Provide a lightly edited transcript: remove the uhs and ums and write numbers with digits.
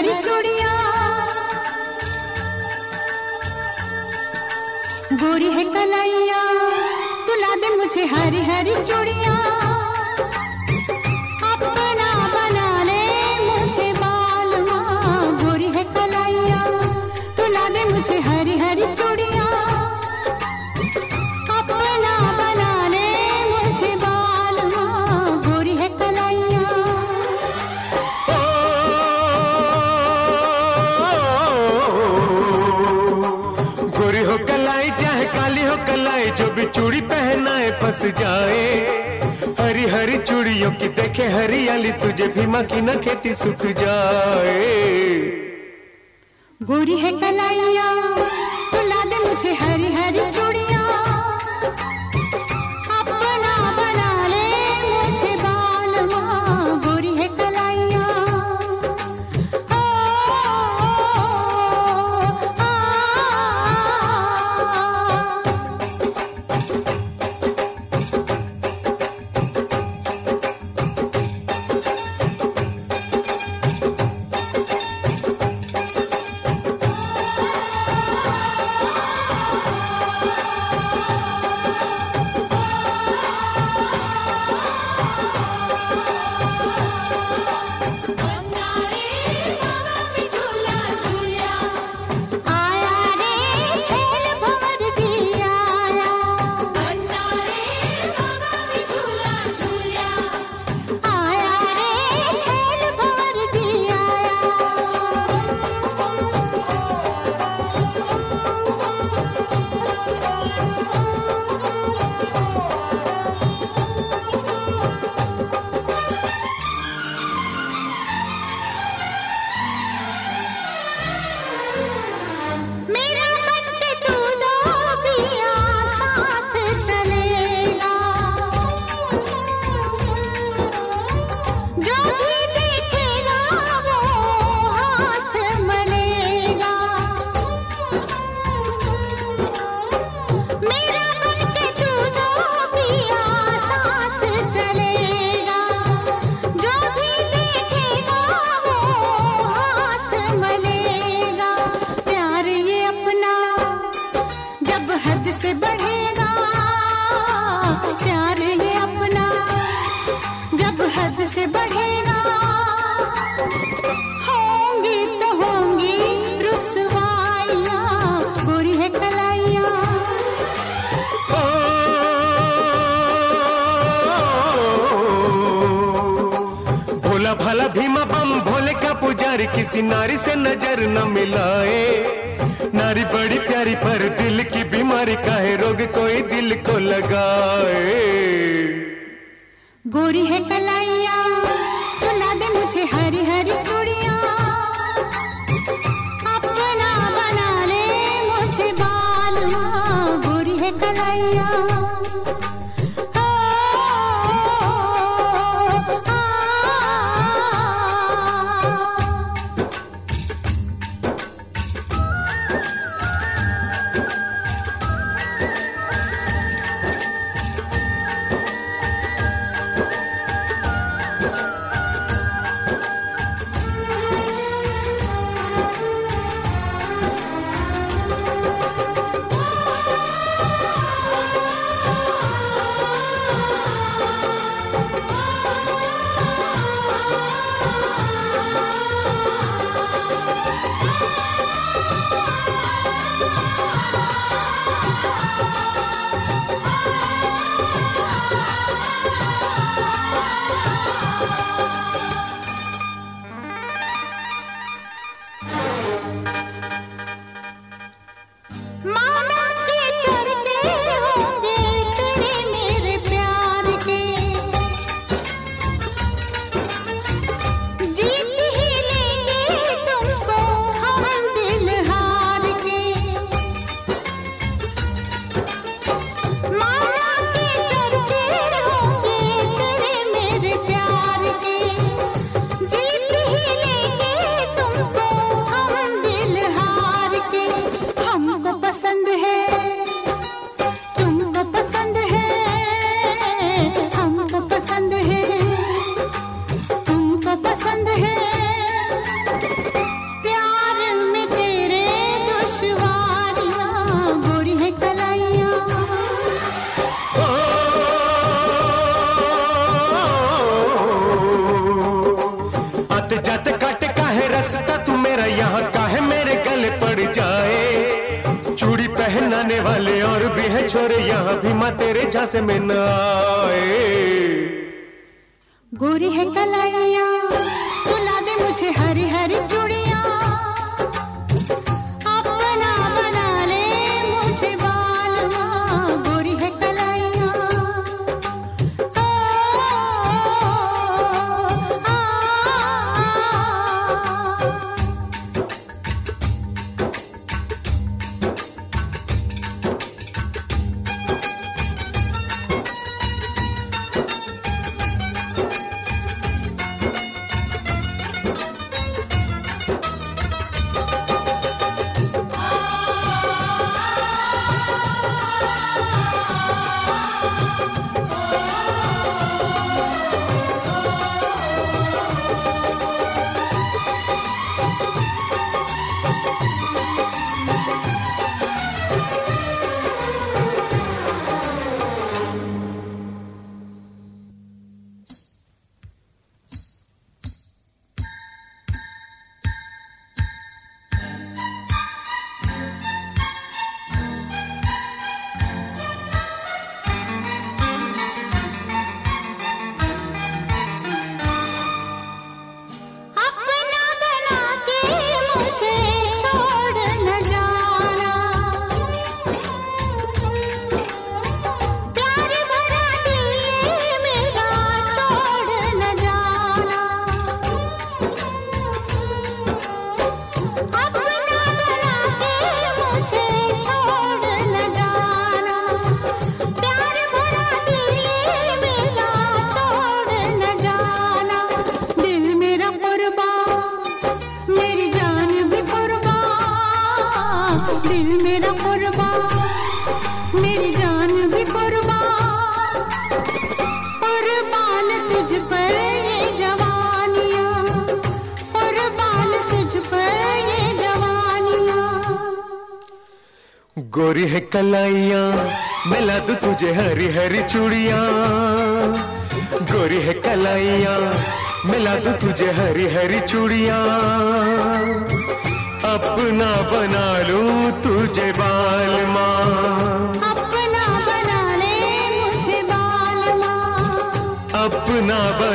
हरी चूड़ियां, गोरी है कलाइया, तुला दे मुझे हरी हरी चूड़ियां, अपना बना ले मुझे बालमा, गोरी है कलाइया, तुला दे मुझे हरी हरी चूड़ियां, अपना बना ले मुझे बालमा, गोरी है कलाइया। गोरी हो कलाई चाहे काली हो कलाई, जो भी चूड़ी पहनाए फंस जाए, हरी हरी चूड़ियों की देखे हरियाली, तुझे भी माँ की न खेती सूख जाए। गोरी है कलाइया, तुला दे मुझे हरी हरी चूड़ियां, अपना बना ले मुझे बालमा, गोरी है कलाइया। ओ, आ, से बढ़ेगा प्यार ये अपना, जब हद से बढ़ेगा, होंगी तो होंगी रुसवाइयां, गोरी है कलाइया। भोला भाला भीमा बम भोले का पुजारी, किसी नारी से नजर न मिलाए, नारी बड़ी प्यारी पर दिल की बीमारी, काहे रोग कोई दिल को लगाए। गोरी है कलाइया, तुला दे मुझे हरी हरी चूड़ियां, अपना बना ले मुझे बालमा, गोरी है कलाइया। तेरे झांसे में न आए। गोरी है कलाइया तुला दे मुझे हरी हरी चूड़ियां, अपना बना ले मुझे बालमा। गोरी है कलाइया मेरी जान भी कुर्बान, कुर्बान तुझ पर ये जवानियां, कुर्बान तुझ पर ये जवानियां। गोरी है कलाइयां मिला दूं तुझे हरी हरी चूड़ियां, गोरी है कलाइयां मिला दूं तुझे हरी हरी चूड़ियां, अपना बना लूं तुझे बालमा, अपना बना ले मुझे बालमा, अपना